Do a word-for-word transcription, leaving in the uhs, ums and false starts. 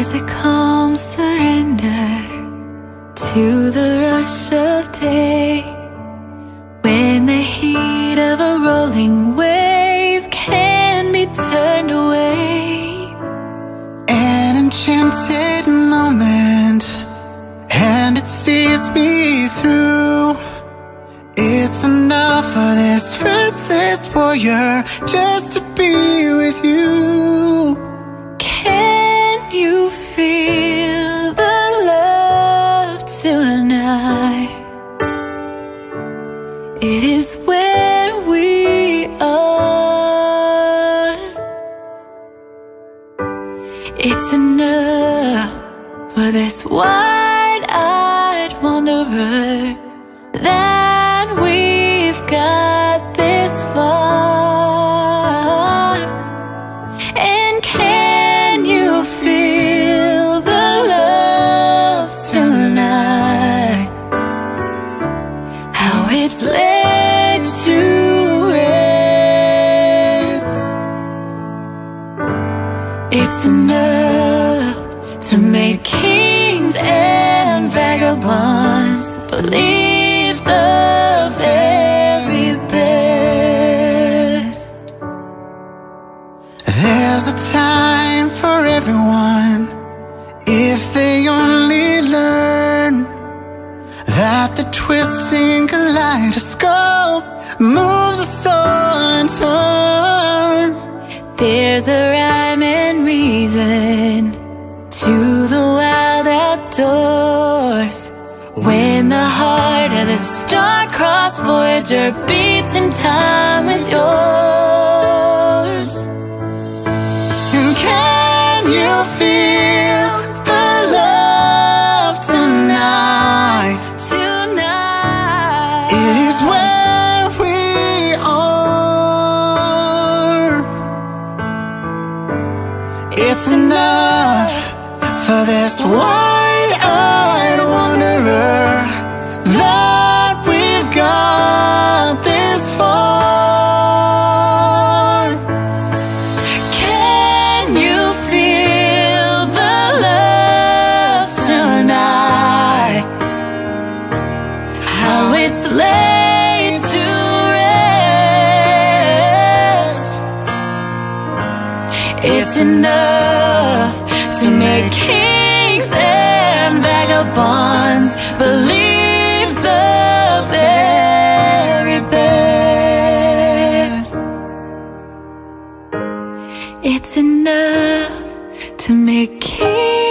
There's a calm surrender to the rush of day, when the heat of a rolling wave can be turned away. An enchanted moment, and it sees me through. It's enough for this restless warrior just to be with you. Can you feel the love tonight? It is where we are. It's enough for this wide-eyed wanderer that we've got this far. And can you feel the love tonight? How it's laid to rest. It's enough to make kings and vagabonds believe the very best. There's a time for everyone, if they only learn that the twisting kaleidoscope moves a soul in turn. There's a rhyme and reason to the wild outdoors, when the heart of the star-crossed Voyager beats in time with yours. And can you feel the love tonight? Tonight, It is where we are. It's enough for this wide-eyed wanderer that we've got this far. can you feel the love tonight? How it's laid to rest. It's enough to make kings and vagabonds believe the very best. It's enough to make kings